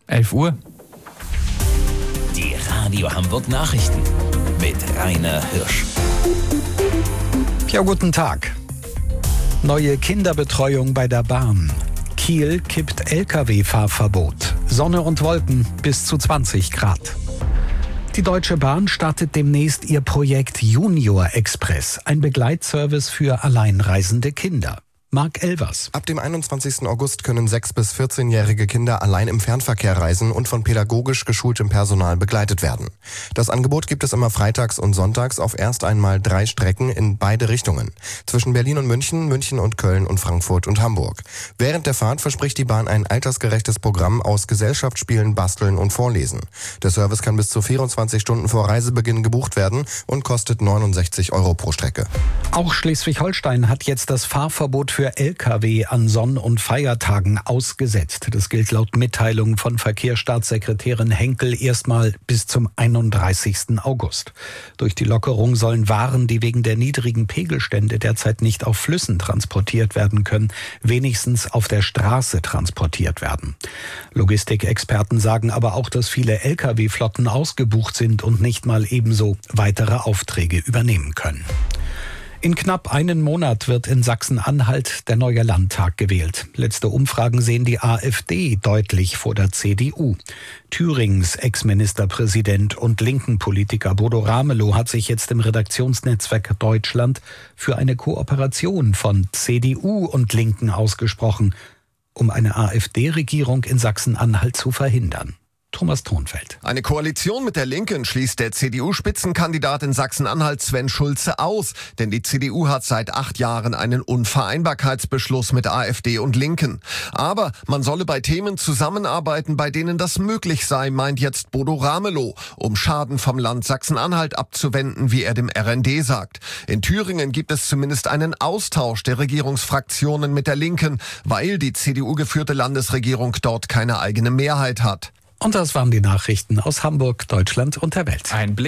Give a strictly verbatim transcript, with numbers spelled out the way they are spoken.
elf Uhr. Die Radio Hamburg Nachrichten mit Rainer Hirsch. Ja, guten Tag. Neue Kinderbetreuung bei der Bahn. Kiel kippt L K W-Fahrverbot. Sonne und Wolken bis zu zwanzig Grad. Die Deutsche Bahn startet demnächst ihr Projekt Junior Express, ein Begleitservice für alleinreisende Kinder. Marc Elvers. Ab dem einundzwanzigsten August können sechs- bis vierzehnjährige Kinder allein im Fernverkehr reisen und von pädagogisch geschultem Personal begleitet werden. Das Angebot gibt es immer freitags und sonntags auf erst einmal drei Strecken in beide Richtungen. Zwischen Berlin und München, München und Köln und Frankfurt und Hamburg. Während der Fahrt verspricht die Bahn ein altersgerechtes Programm aus Gesellschaftsspielen, Basteln und Vorlesen. Der Service kann bis zu vierundzwanzig Stunden vor Reisebeginn gebucht werden und kostet neunundsechzig Euro pro Strecke. Auch Schleswig-Holstein hat jetzt das Fahrverbot für L K W an Sonn- und Feiertagen ausgesetzt. Das gilt laut Mitteilung von Verkehrsstaatssekretärin Henkel erstmal bis zum einunddreißigsten August. Durch die Lockerung sollen Waren, die wegen der niedrigen Pegelstände derzeit nicht auf Flüssen transportiert werden können, wenigstens auf der Straße transportiert werden. Logistikexperten sagen aber auch, dass viele L K W-Flotten ausgebucht sind und nicht mal ebenso weitere Aufträge übernehmen können. In knapp einen Monat wird in Sachsen-Anhalt der neue Landtag gewählt. Letzte Umfragen sehen die AfD deutlich vor der C D U. Thüringens Ex-Ministerpräsident und linken Politiker Bodo Ramelow hat sich jetzt im Redaktionsnetzwerk Deutschland für eine Kooperation von C D U und Linken ausgesprochen, um eine AfD-Regierung in Sachsen-Anhalt zu verhindern. Thomas Thonfeld. Eine Koalition mit der Linken schließt der C D U-Spitzenkandidat in Sachsen-Anhalt Sven Schulze aus. Denn die C D U hat seit acht Jahren einen Unvereinbarkeitsbeschluss mit AfD und Linken. Aber man solle bei Themen zusammenarbeiten, bei denen das möglich sei, meint jetzt Bodo Ramelow, um Schaden vom Land Sachsen-Anhalt abzuwenden, wie er dem R N D sagt. In Thüringen gibt es zumindest einen Austausch der Regierungsfraktionen mit der Linken, weil die C D U-geführte Landesregierung dort keine eigene Mehrheit hat. Und das waren die Nachrichten aus Hamburg, Deutschland und der Welt. Ein Blick